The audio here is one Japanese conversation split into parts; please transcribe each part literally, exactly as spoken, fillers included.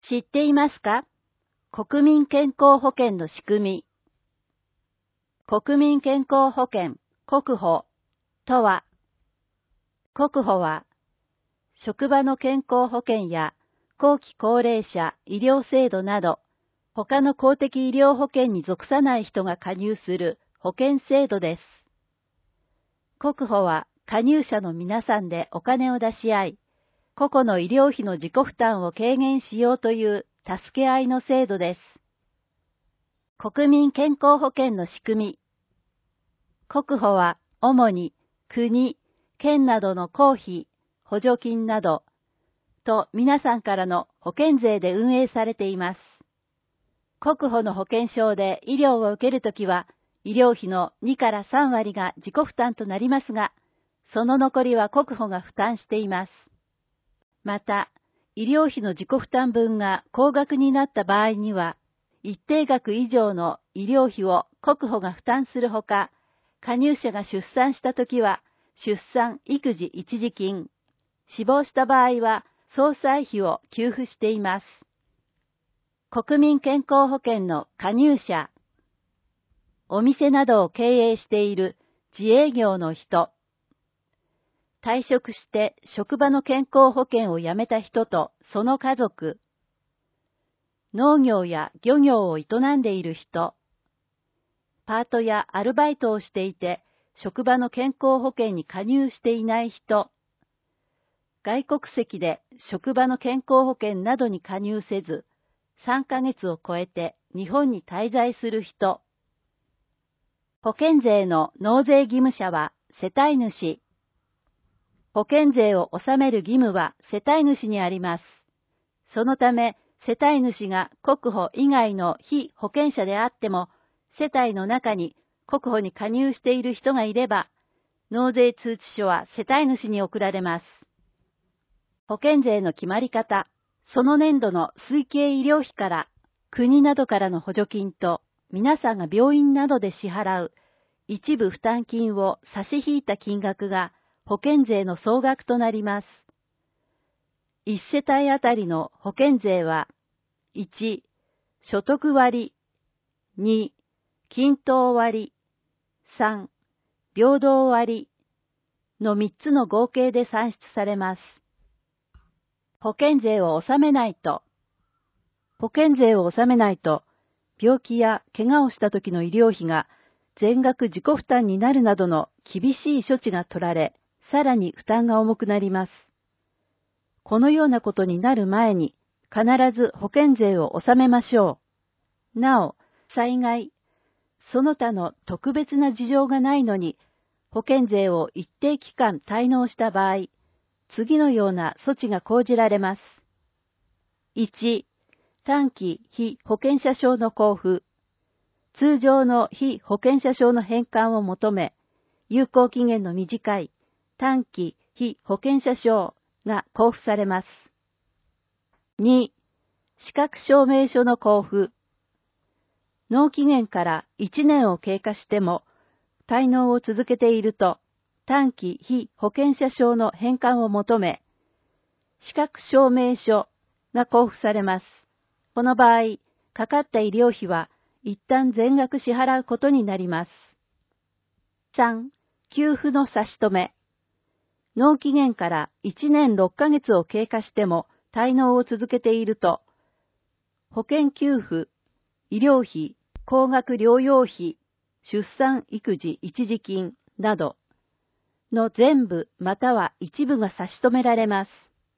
知っていますか？国民健康保険の仕組み。国民健康保険、国保とは、国保は、職場の健康保険や後期高齢者医療制度など、他の公的医療保険に属さない人が加入する保険制度です。国保は加入者の皆さんでお金を出し合い、個々の医療費の自己負担を軽減しようという助け合いの制度です。国民健康保険の仕組み。国保は主に国、県などの公費、補助金などと皆さんからの保険税で運営されています。国保の保険証で医療を受けるときは、医療費のにからさんわりが自己負担となりますが、その残りは国保が負担しています。また、医療費の自己負担分が高額になった場合には、一定額以上の医療費を国保が負担するほか、加入者が出産したときは、出産育児一時金、死亡した場合は、葬祭費を給付しています。国民健康保険の加入者。お店などを経営している自営業の人。退職して職場の健康保険を辞めた人とその家族。農業や漁業を営んでいる人。パートやアルバイトをしていて職場の健康保険に加入していない人。外国籍で職場の健康保険などに加入せず、さんかげつを超えて日本に滞在する人。保険税の納税義務者は世帯主。保険税を納める義務は世帯主にあります。そのため、世帯主が国保以外の非保険者であっても、世帯の中に国保に加入している人がいれば、納税通知書は世帯主に送られます。保険税の決まり方、その年度の推計医療費から国などからの補助金と皆さんが病院などで支払う一部負担金を差し引いた金額が保険税の総額となります。いち世帯あたりの保険税は、いち、所得割、に、均等割、さん、平等割のみっつの合計で算出されます。保険税を納めないと、保険税を納めないと、病気や怪我をした時の医療費が全額自己負担になるなどの厳しい処置が取られ、さらに負担が重くなります。このようなことになる前に、必ず保険税を納めましょう。なお、災害、その他の特別な事情がないのに、保険税を一定期間滞納した場合、次のような措置が講じられます。いち、短期被保険者証の交付。通常の被保険者証の返還を求め、有効期限の短い短期被保険者証が交付されます。に、資格証明書の交付。納期限からいちねんを経過しても、滞納を続けていると、短期被保険者証の返還を求め、資格証明書が交付されます。この場合、かかった医療費は一旦全額支払うことになります。さん、給付の差し止め。納期限からいちねんろっかげつを経過しても滞納を続けていると、保険給付、医療費、高額療養費、出産育児一時金などの全部または一部が差し止められます。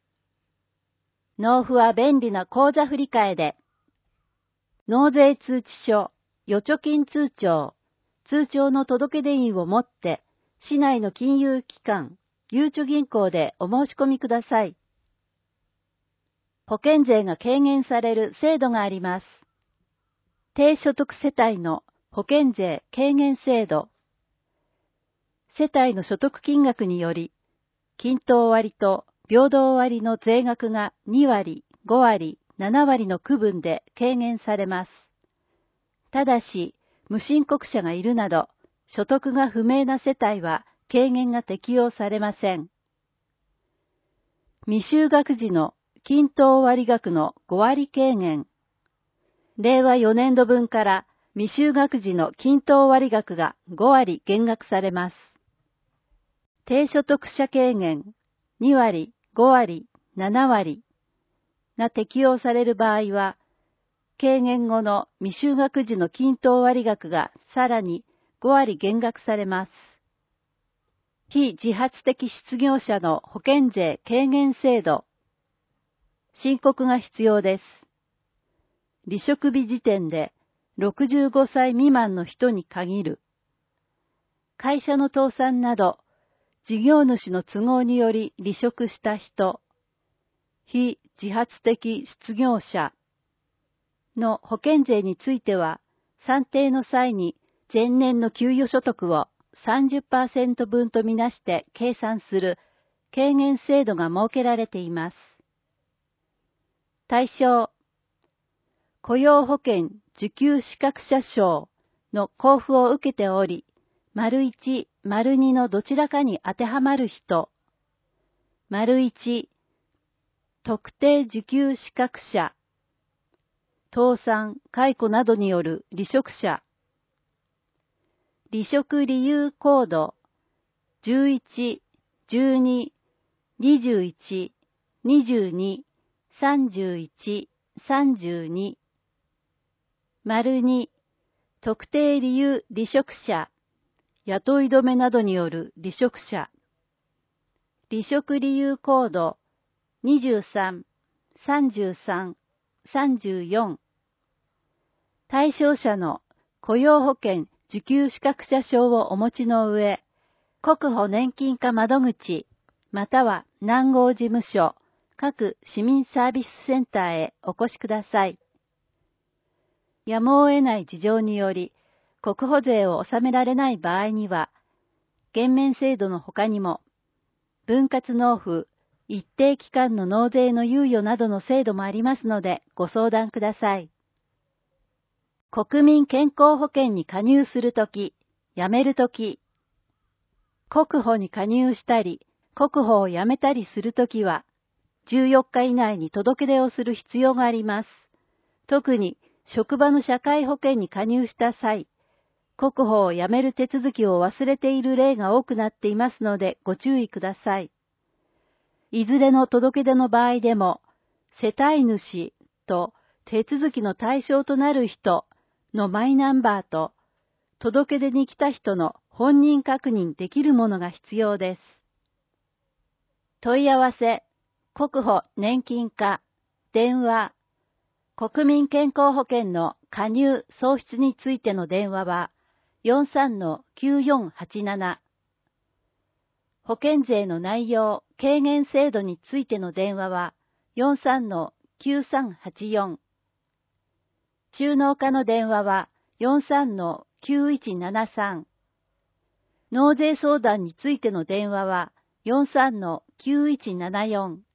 納付は便利な口座振替で、納税通知書、預貯金通帳、通帳の届出印を持って、市内の金融機関、ゆうちょ銀行でお申し込みください。保険税が軽減される制度があります。低所得世帯の保険税軽減制度。世帯の所得金額により、均等割と平等割の税額がにわり、ごわり、ななわりの区分で軽減されます。ただし、無申告者がいるなど、所得が不明な世帯は軽減が適用されません。未就学児の均等割額のごわり軽減。れいわよねんどぶんから未就学児の均等割額がごわり減額されます。低所得者軽減にわり、ごわり、ななわりが適用される場合は、軽減後の未就学児の均等割額がさらにごわり減額されます。非自発的失業者の保険税軽減制度。申告が必要です。離職日時点でろくじゅうごさい未満の人に限る。会社の倒産など、事業主の都合により離職した人、非自発的失業者の保険税については、算定の際に前年の給与所得を さんじゅっパーセント 分とみなして計算する軽減制度が設けられています。対象、雇用保険受給資格者証の交付を受けており、丸いち、丸にのどちらかに当てはまる人、丸いち、特定受給資格者、倒産、解雇などによる離職者、離職理由コードじゅういち、じゅうに、にじゅういち、にじゅうに、さんじゅういち、さんじゅうに、丸に、特定理由離職者、雇い止めなどによる離職者、離職理由コードにじゅうさん、さんじゅうさん、さんじゅうよん、対象者の雇用保険受給資格者証をお持ちの上、国保年金課窓口、または南郷事務所、各市民サービスセンターへお越しください。やむを得ない事情により、国保税を納められない場合には、減免制度の他にも、分割納付、一定期間の納税の猶予などの制度もありますので、ご相談ください。国民健康保険に加入するとき、辞めるとき、国保に加入したり、国保を辞めたりするときは、じゅうよっか以内に届け出をする必要があります。特に、職場の社会保険に加入した際、国保を辞める手続きを忘れている例が多くなっていますのでご注意ください。いずれの届け出の場合でも、世帯主と手続きの対象となる人のマイナンバーと、届け出に来た人の本人確認できるものが必要です。問い合わせ、国保年金課、電話、国民健康保険の加入・創出についての電話は よんさんのきゅうよんはちなな。保険税の内容・軽減制度についての電話は よんさんのきゅうさんはちよん。収納課の電話は よんさんのきゅういちななさん。納税相談についての電話は よんさんのきゅういちななよん。